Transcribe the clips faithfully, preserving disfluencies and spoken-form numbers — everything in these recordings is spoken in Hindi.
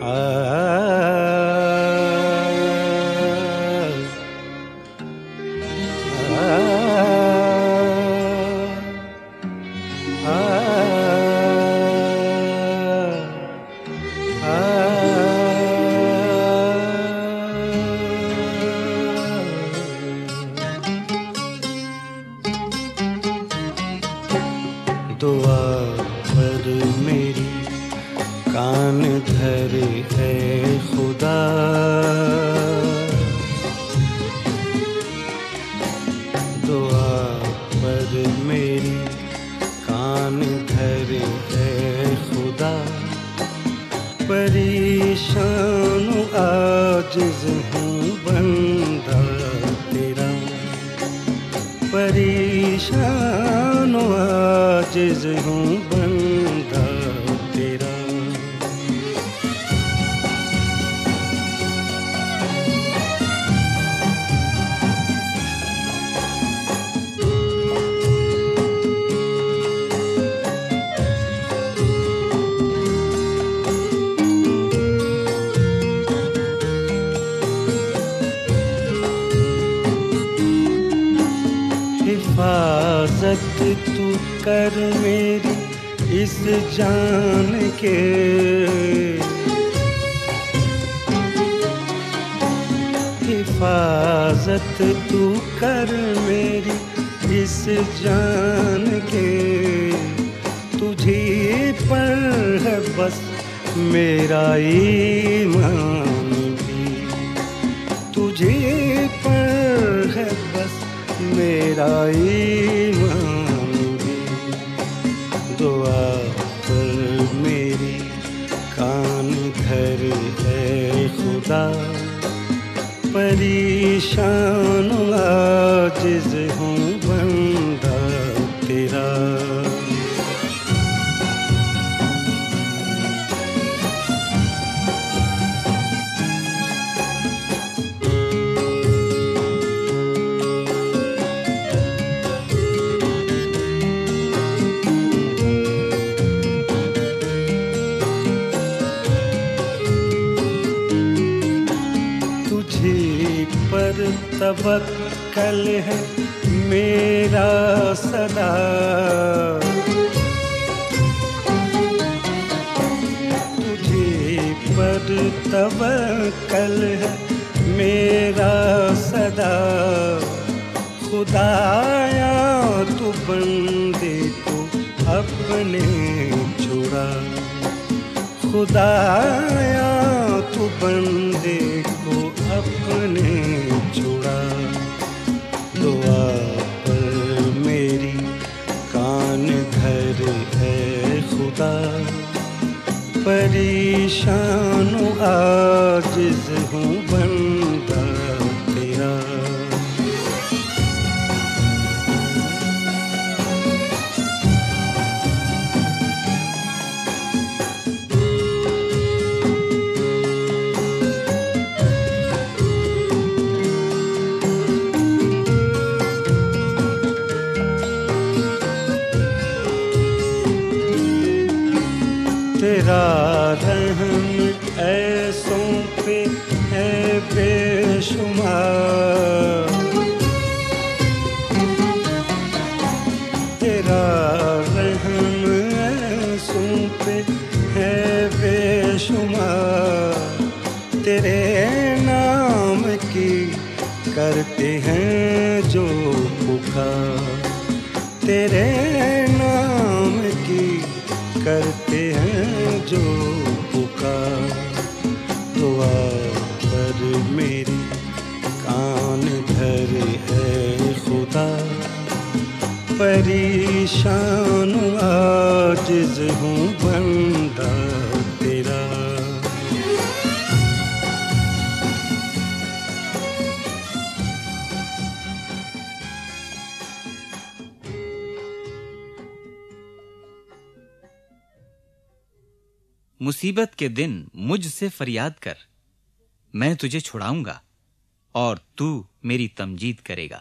दुआ पर मेरी कान धरे है खुदा, दुआ पर मेरी कान धरे है खुदा। परेशान आजिज़ हूँ बंदा तेरा, परेशान आजिज़ हूँ बंदा तेरा। हिफाजत तू कर मेरी इस जान के, हिफाजत तू कर मेरी इस जान के। तुझे पर है बस मेरा ईमान भी, तुझे पर है बस मेरा ईमान भी। दुआ पर मेरी कान धरे है खुदा, परेशान आजिज़ हूँ बंदा तेरा। पर तवक्कल है मेरा सदा, तुझे पर तवक्कल है मेरा सदा। खुदाया तू बंदे को अपने छुड़ा, खुदाया तू बंदे को अपने छुड़ा। दुआ पर मेरी कान धरे है खुदा, परेशान आजिज़ हूँ बंदा तेरा। तेरा रहम ऐसों पे है बेशुमार, तेरा रहम ऐसों पे है बेशुमार। तेरे नाम की करते हैं जो पुकार, तेरे नाम की करते हैं जो पुकार। दुआ पर मेरी कान धरे है खुदा, परेशान आजिज़ हूँ बंदा तेरा। मुसीबत के दिन मुझसे फरियाद कर, मैं तुझे छुड़ाऊंगा और तू मेरी तमजीद करेगा।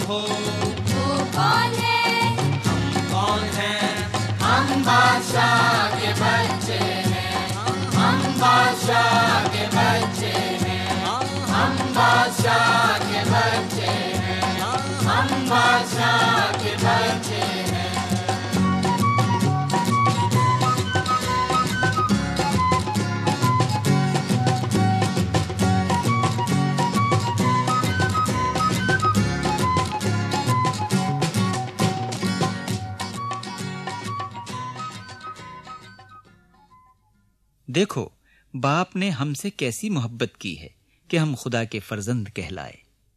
हो। वो कौन है? हम कौन हैं? हम बादशाह के बच्चे हैं, हम बादशाह के बच्चे हैं, हम बादशाह के बच्चे हैं, हम बादशाह के बच्चे हैं। देखो, बाप ने हमसे कैसी मोहब्बत की है कि हम खुदा के फर्जंद कहलाए।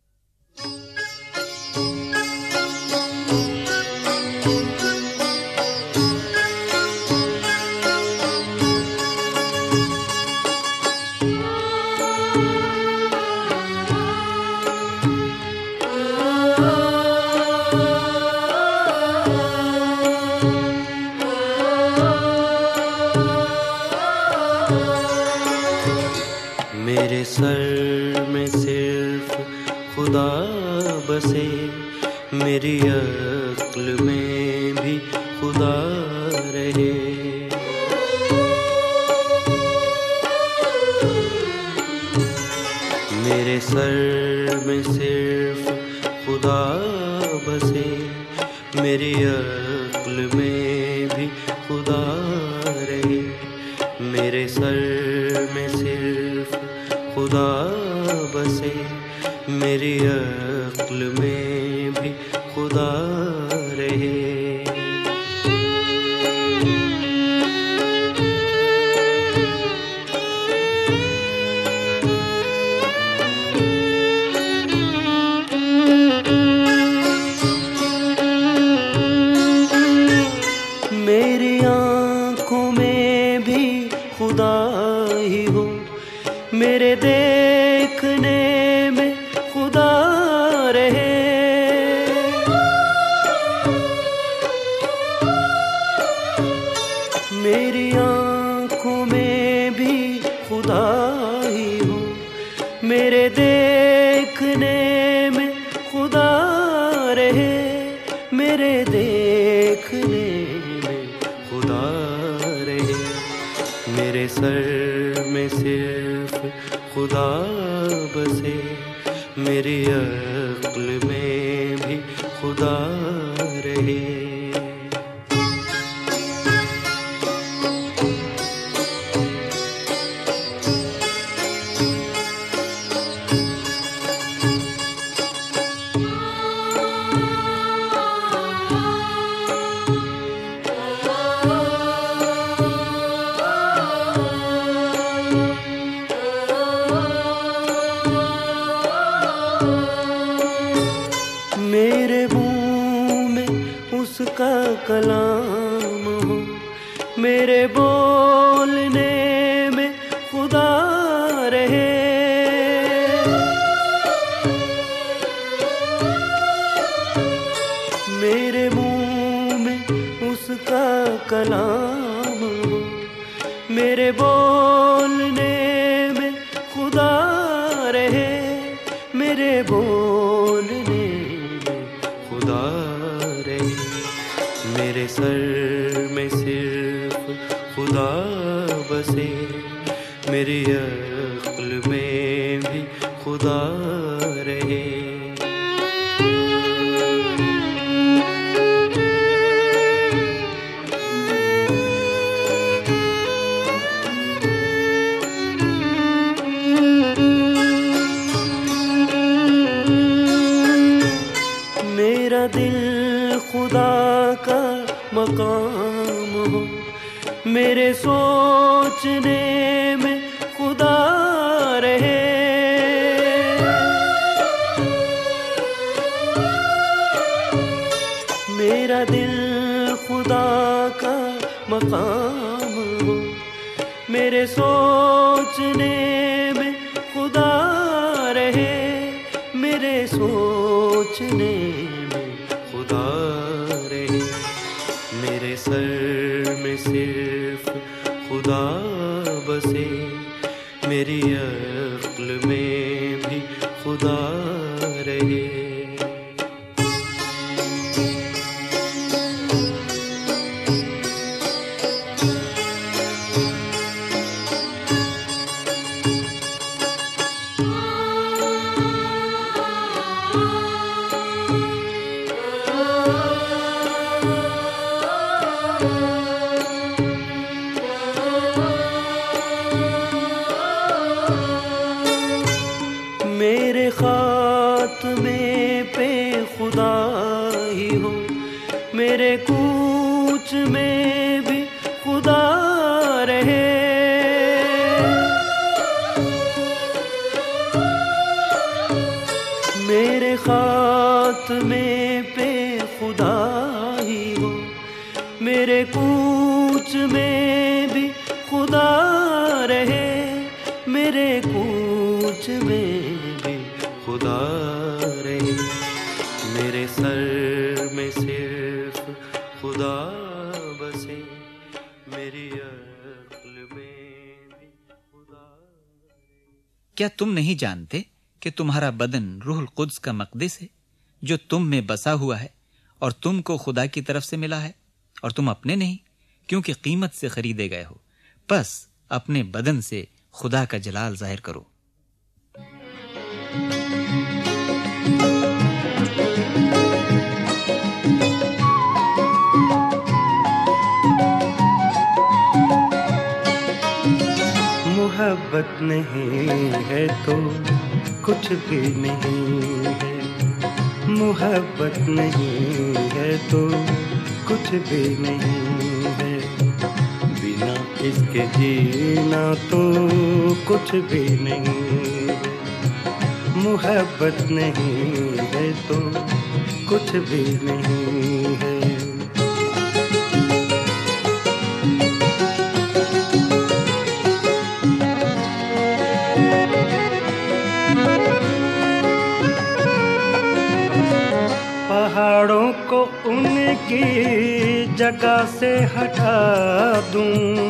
मेरे सर में सिर्फ खुदा बसे, मेरी अक्ल में भी खुदा रहे। मेरे सर में सिर्फ खुदा बसे, मेरी अक्ल में भी खुदा रहे। मेरे सर में सिर्फ खुदा बसे, मेरी अक्ल में भी खुदा रहे। मेरी आँखों में भी खुदा ही हो, मेरे देखने में खुदा रहे। मेरी आँखों में भी खुदा ही हो, मेरे देखने में खुदा रहे। मेरे देखने में खुदा रहे। मेरे सर में सिर्फ खुदा बसे, मेरी अक्ल में भी खुदा रहे। मेरे मुंह में उसका कलाम हो, मेरे बोलने में खुदा रहे। मेरे मुंह में उसका कलाम हो, मेरे बोलने में खुदा रहे। मेरे बोलने खुदा रहे। मेरे सर में सिर्फ खुदा बसे, मेरी अक्ल में भी खुदा रहे। मेरा दिल खुदा का मकाम हो, मेरे सोचने में खुदा रहे। मेरा दिल खुदा का मकाम हो, मेरे सोचने में खुदा रहे। मेरे सोचने में खुदा रहे। मेरे सर में सिर्फ खुदा बसे, मेरी अक्ल में भी खुदा रहे। पे खुदा ही हो, मेरे कूच में भी खुदा रहे। मेरे खात्मे पे खुदा ही हो, मेरे कूच में भी खुदा रहे। मेरे कूच में भी खुदा रहे। मेरे सर में सिर्फ खुदा बसे, मेरी अक्ल में भी खुदा रहे। क्या तुम नहीं जानते कि तुम्हारा बदन रूहुल कुद्स का मक़दिस है, जो तुम में बसा हुआ है और तुमको खुदा की तरफ से मिला है, और तुम अपने नहीं, क्योंकि कीमत से खरीदे गए हो। बस अपने बदन से खुदा का जलाल जाहिर करो। मोहब्बत नहीं है तो कुछ भी नहीं है, मोहब्बत नहीं है तो कुछ भी नहीं है। बिना इसके जीना तो कुछ भी नहीं है। मोहब्बत नहीं है तो कुछ भी नहीं है। पहाड़ों को उनकी जगह से हटा दूं,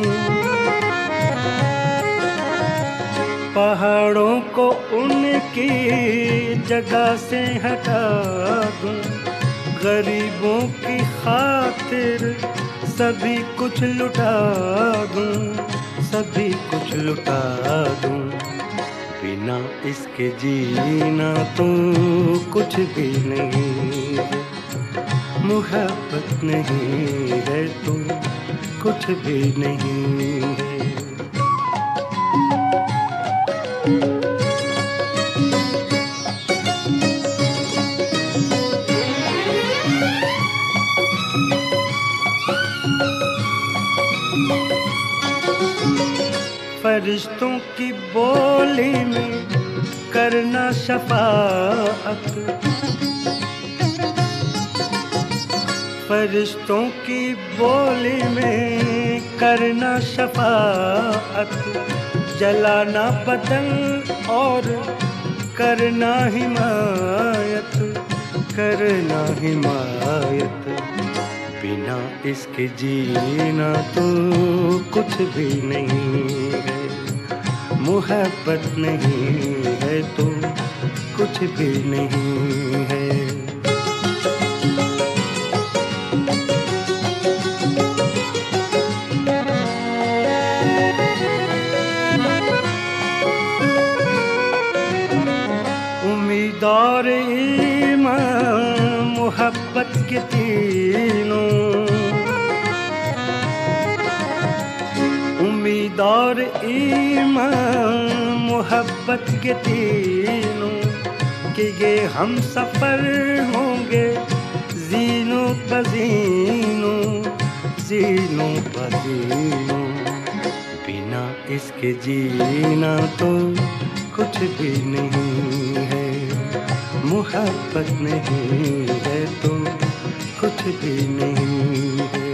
पहाड़ों को उनकी जगह से हटा दूं। गरीबों की खातिर सभी कुछ लुटा दूं, सभी कुछ लुटा दूं। बिना इसके जीना तो कुछ भी नहीं है। मोहब्बत नहीं है तो कुछ भी नहीं है। फरिश्तों की बोली में करना शफाअत, फरिश्तों की बोली में करना शफाअत। जलाना बदन और करना हिमायत, करना हिमायत। बिना इसके जीना तो कुछ भी नहीं है। मोहब्बत नहीं है तो कुछ भी नहीं है। उम्मीदार ईमान मोहब्बत के तीनों, उम्मीदार ईमान मोहब्बत के तीनों, कि ये हम सफर होंगे जीनों बजीनों, जीनों बजीनों। बिना इसके जीना तो कुछ भी नहीं है। मोहब्बत नहीं है तो कुछ भी नहीं है।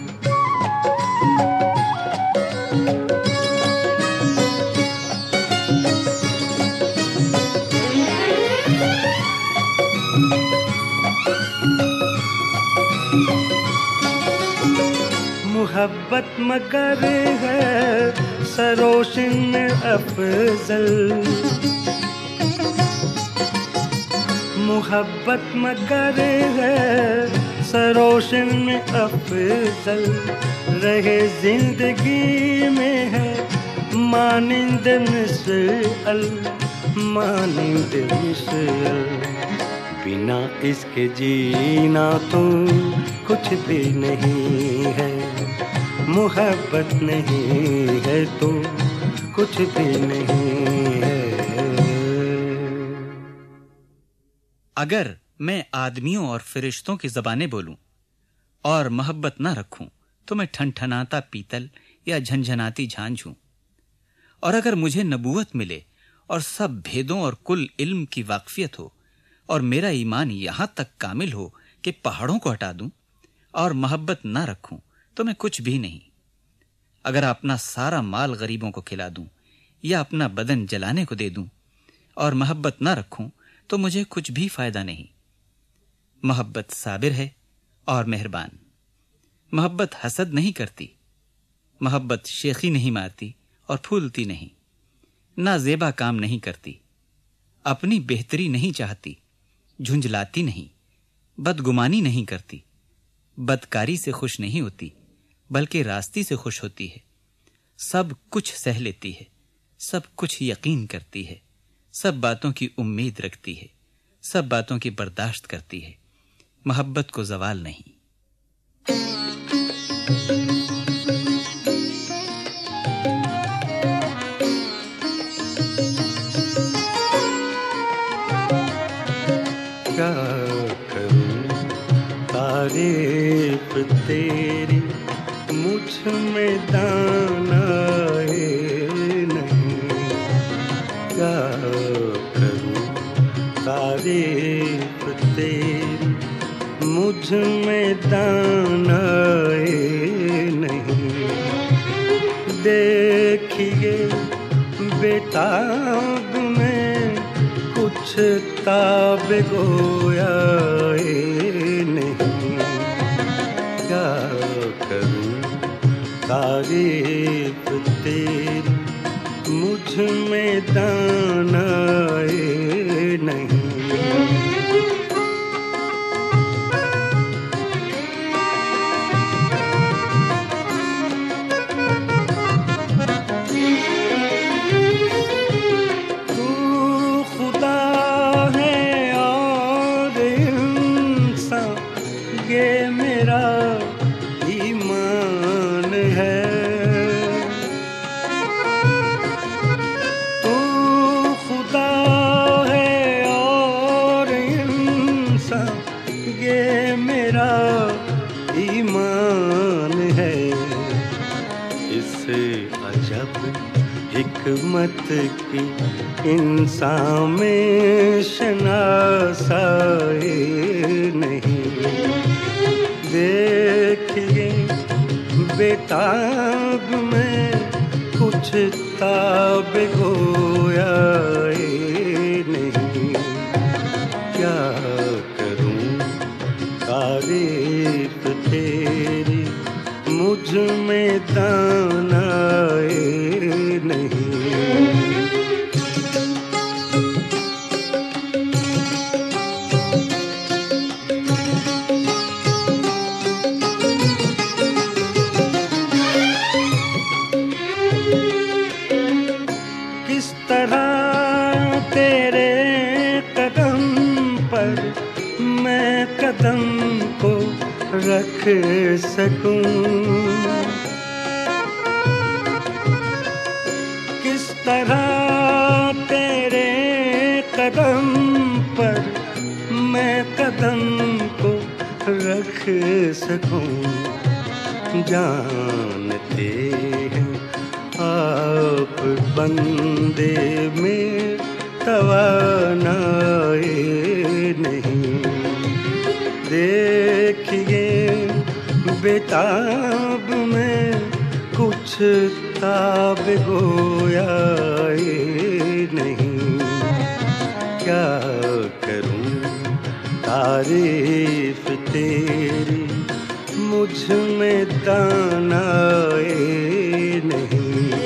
मोहब्बत मगर है सरोशन में अफजल, मोहब्बत मगर है सरोशन में अफजल। रहे जिंदगी में है मानिंद मिसल, मानिंद मिसल। बिना इसके जीना तो कुछ भी नहीं है। मोहब्बत नहीं है तो कुछ भी नहीं है। अगर मैं आदमियों और फरिश्तों की ज़बानें बोलूं और मोहब्बत ना रखूं तो मैं ठनठनाता पीतल या झंझनाती झांझ हूं। और अगर मुझे नबूवत मिले और सब भेदों और कुल इल्म की वाकफियत हो और मेरा ईमान यहां तक कामिल हो कि पहाड़ों को हटा दूं और मोहब्बत ना रखूं तो मैं कुछ भी नहीं। अगर अपना सारा माल गरीबों को खिला दूं या अपना बदन जलाने को दे दूं और मोहब्बत ना रखूं तो मुझे कुछ भी फायदा नहीं। मोहब्बत साबिर है और मेहरबान। मोहब्बत हसद नहीं करती। मोहब्बत शेखी नहीं मारती और फूलती नहीं। ना ज़ेबा काम नहीं करती। अपनी बेहतरी नहीं चाहती। झुंझलाती नहीं। बदगुमानी नहीं करती। बदकारी से खुश नहीं होती बल्कि रास्ती से खुश होती है। सब कुछ सह लेती है। सब कुछ यकीन करती है। सब बातों की उम्मीद रखती है। सब बातों की बर्दाश्त करती है। मोहब्बत को ज़वाल नहीं। क्या करूं तारीफ तेरी, मुझ में दाना नहीं। क्या करूं तारीफ तेरी, मुझ में दाना नहीं। देखिए बेताब में कुछ ताब गोया नहीं। क्या करूं तारीफ तेरी, मुझ में दाना नहीं। हिकमत की इंसान में शनासाई नहीं। देखिए बेताब में कुछ ताब गोया नहीं। क्या करूं तारीफ तेरी, मुझ में दाना नहीं। किस तरह तेरे कदम पर मैं कदम को रख सकूं। किस तरह तेरे कदम पर मैं कदम को रख सकूं। जानते हैं आप बंदे में तवानाई नहीं। देखिए बेताब में कुछ ताब गोया नहीं। क्या करूं तारीफ तेरी, मुझ में दाना नहीं।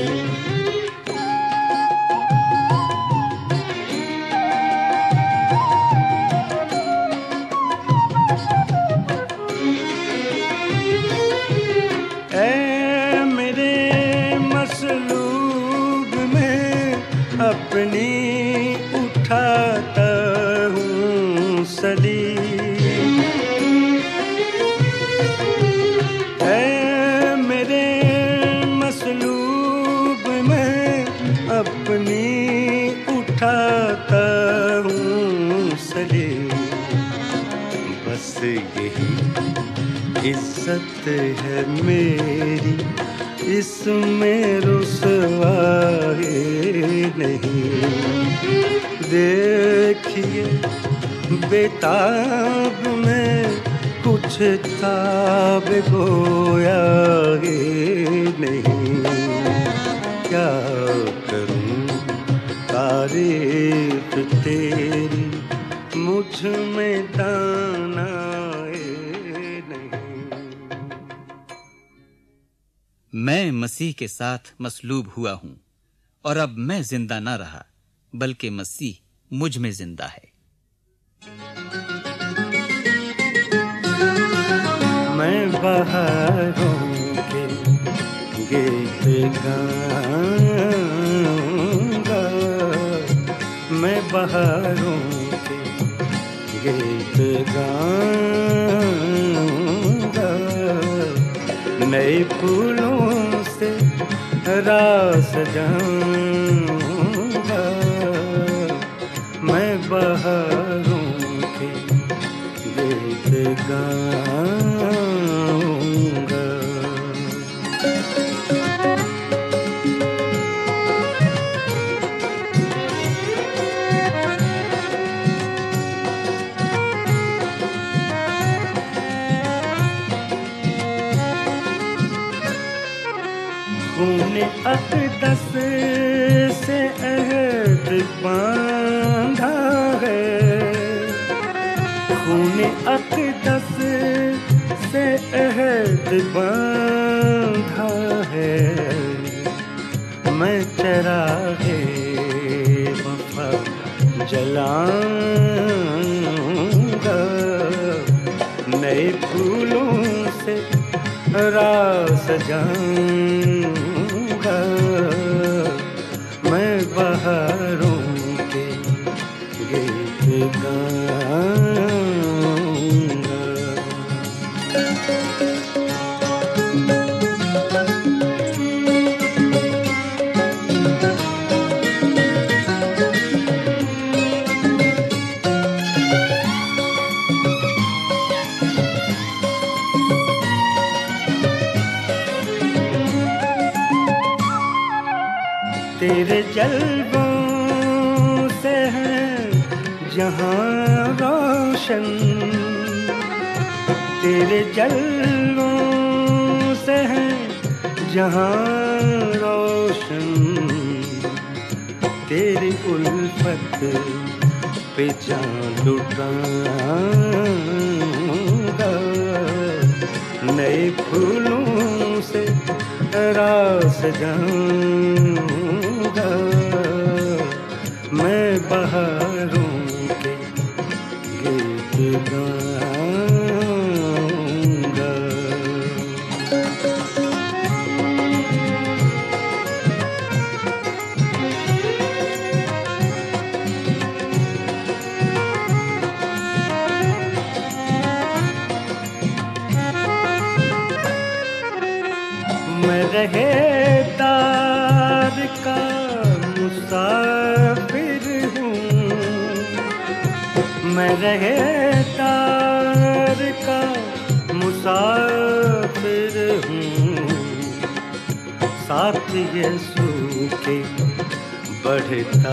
अपनी उठाता हूँ सली। ऐ मेरे मसलूब में अपनी उठाता हूँ सली। यही इज्जत है मेरी, इसमें रुसवाई नहीं। देखिए बेताब में कुछ ताब गोया नहीं। क्या करूं तारीफ तेरी, मुझ में दाना नहीं। मैं मसीह के साथ मसलूब हुआ हूं और अब मैं जिंदा ना रहा, बल्कि मसीह मुझ में जिंदा है। मैं बहारों के गीत गाऊंगा, मैं बहारों के गीत गाऊंगा, नए फूलों से रास जाऊंगा। मैं बहारों के गीत गाऊंगा। खूने अक़दस से अहद बांधा है, खूने अक़दस से अहद बांधा है। मैं चराग़े वफ़ा जलाऊंगा, नए फूलों से रास जाऊंगा। मैं बहारों के गीत गाऊंगा। तेरे जल्बों से है जहां रोशन, तेरे जल्बों से है जहां रोशन। तेरी उल्फत पे जान लुटाऊंगा, नए फूलों से रास जाऊंगा। मैं बहारों के गीत गाऊंगा। मैं रहेदार का मुसाफिर हूँ, मैं रहेदार का मुसाफिर हूँ। साथ यीशु के बढ़ता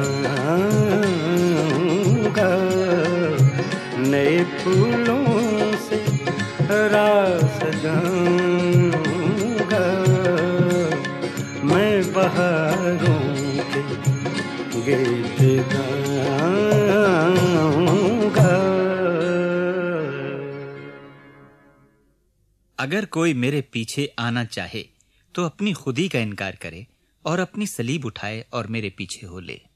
जाऊंगा, नए फूलों से रास जाऊंगा। मैं बहारों के गीत गाऊंगा। अगर कोई मेरे पीछे आना चाहे तो अपनी खुदी का इनकार करे और अपनी सलीब उठाए और मेरे पीछे हो ले।